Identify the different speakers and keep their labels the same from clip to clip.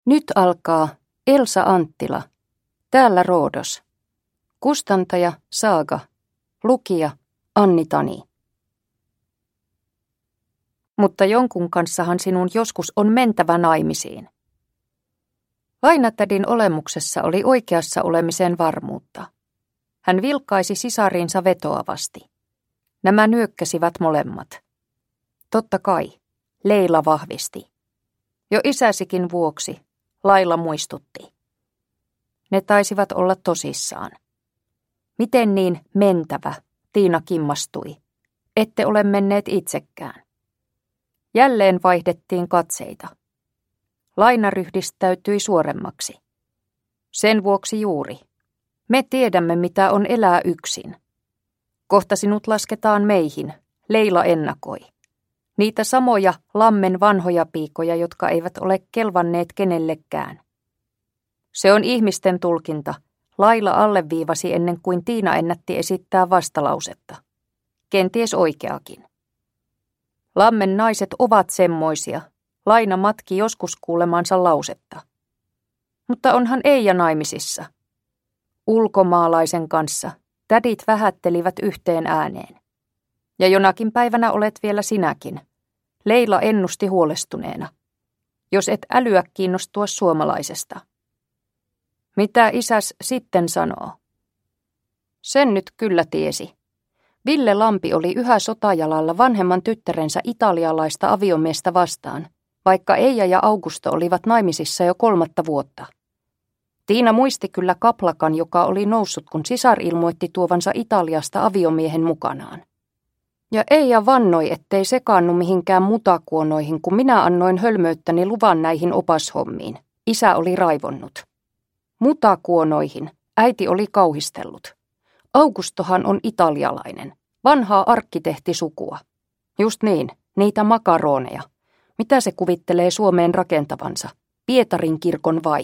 Speaker 1: Nyt alkaa Elsa Anttila. Täällä Roodos. Kustantaja Saaga. Lukija Anni Tani. Mutta jonkun kanssahan sinun joskus on mentävä naimisiin. Lainatädin olemuksessa oli oikeassa olemisen varmuutta. Hän vilkkaisi sisariinsa vetoavasti. Nämä nyökkäsivät molemmat. Totta kai, Leila vahvisti. Jo isäsikin vuoksi, Laila muistutti. Ne taisivat olla tosissaan. Miten niin mentävä, Tiina kimmastui. Ette ole menneet itsekään. Jälleen vaihdettiin katseita. Laina ryhdistäytyi suoremmaksi. Sen vuoksi juuri. Me tiedämme, mitä on elää yksin. Kohta sinut lasketaan meihin, Leila ennakoi. Niitä samoja lammen vanhoja piikoja, jotka eivät ole kelvanneet kenellekään. Se on ihmisten tulkinta. Laila alleviivasi ennen kuin Tiina ennätti esittää vastalausetta. Kenties oikeakin. Lammen naiset ovat semmoisia. Laina matki joskus kuulemansa lausetta. Mutta onhan Eija naimisissa. Ulkomaalaisen kanssa tädit vähättelivät yhteen ääneen. Ja jonakin päivänä olet vielä sinäkin. Leila ennusti huolestuneena. Jos et älyä kiinnostua suomalaisesta. Mitä isäs sitten sanoo? Sen nyt kyllä tiesi. Ville Lampi oli yhä sotajalalla vanhemman tyttärensä italialaista aviomiestä vastaan, vaikka Eija ja Augusto olivat naimisissa jo 3 vuotta. Tiina muisti kyllä kaplakan, joka oli noussut, kun sisar ilmoitti tuovansa Italiasta aviomiehen mukanaan. Ja Eija vannoi, ettei sekaannu mihinkään mutakuonoihin, kun minä annoin hölmöyttäni luvan näihin opashommiin. Isä oli raivonnut. Mutakuonoihin, äiti oli kauhistellut. Augustohan on italialainen, vanhaa arkkitehtisukua. Just niin, niitä makaroneja. Mitä se kuvittelee Suomeen rakentavansa? Pietarin kirkon vai?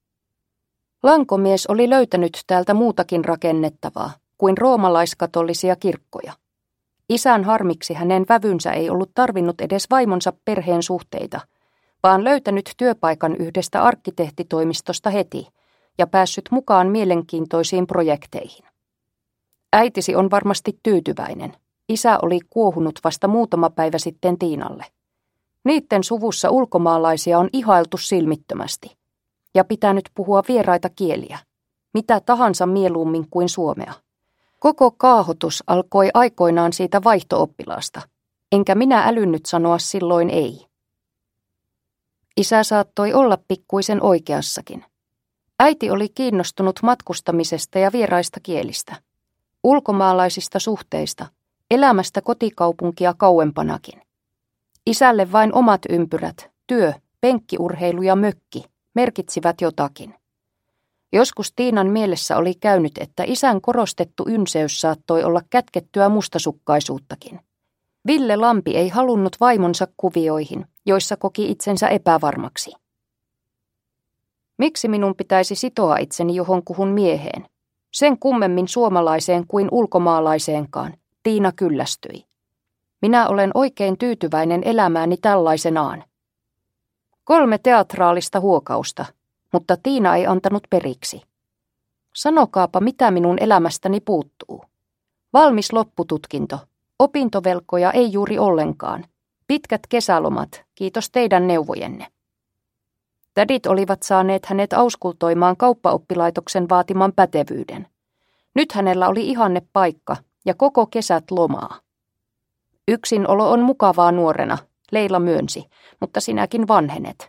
Speaker 1: Lankomies oli löytänyt täältä muutakin rakennettavaa kuin roomalaiskatolisia kirkkoja. Isän harmiksi hänen vävynsä ei ollut tarvinnut edes vaimonsa perheen suhteita, vaan löytänyt työpaikan yhdestä arkkitehtitoimistosta heti ja päässyt mukaan mielenkiintoisiin projekteihin. Äitisi on varmasti tyytyväinen. Isä oli kuohunut vasta muutama päivä sitten Tiinalle. Niitten suvussa ulkomaalaisia on ihailtu silmittömästi. Ja pitänyt puhua vieraita kieliä. Mitä tahansa mieluummin kuin suomea. Koko kaahotus alkoi aikoinaan siitä vaihto-oppilaasta. Enkä minä älynnyt sanoa silloin ei. Isä saattoi olla pikkuisen oikeassakin. Äiti oli kiinnostunut matkustamisesta ja vieraista kielistä. Ulkomaalaisista suhteista, elämästä kotikaupunkia kauempanakin. Isälle vain omat ympyrät, työ, penkkiurheilu ja mökki merkitsivät jotakin. Joskus Tiinan mielessä oli käynyt, että isän korostettu ynseys saattoi olla kätkettyä mustasukkaisuuttakin. Ville Lampi ei halunnut vaimonsa kuvioihin, joissa koki itsensä epävarmaksi. Miksi minun pitäisi sitoa itseni johonkuhun mieheen? Sen kummemmin suomalaiseen kuin ulkomaalaiseenkaan, Tiina kyllästyi. Minä olen oikein tyytyväinen elämääni tällaisenaan. 3 teatraalista huokausta, mutta Tiina ei antanut periksi. Sanokaapa, mitä minun elämästäni puuttuu. Valmis loppututkinto, opintovelkoja ei juuri ollenkaan. Pitkät kesälomat, kiitos teidän neuvojenne. Tädit olivat saaneet hänet auskultoimaan kauppaoppilaitoksen vaatiman pätevyyden. Nyt hänellä oli ihanne paikka ja koko kesät lomaa. Yksinolo on mukavaa nuorena, Leila myönsi, mutta sinäkin vanhenet.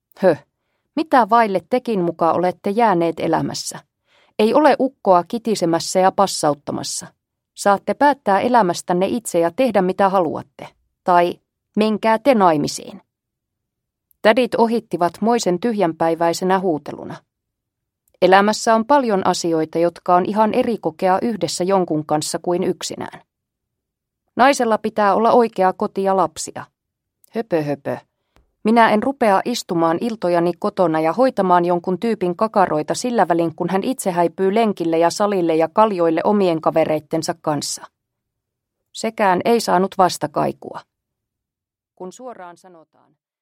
Speaker 1: Mitä vaille tekin muka olette jääneet elämässä? Ei ole ukkoa kitisemässä ja passauttamassa. Saatte päättää elämästänne itse ja tehdä mitä haluatte. Tai menkää te naimisiin. Tädit ohittivat moisen tyhjänpäiväisenä huuteluna. Elämässä on paljon asioita, jotka on ihan eri kokea yhdessä jonkun kanssa kuin yksinään. Naisella pitää olla oikea koti ja lapsia. Höpö. Minä en rupea istumaan iltojani kotona ja hoitamaan jonkun tyypin kakaroita sillä välin, kun hän itse häipyy lenkille ja salille ja kaljoille omien kavereittensa kanssa. Sekään ei saanut vastakaikua. Kun suoraan sanotaan,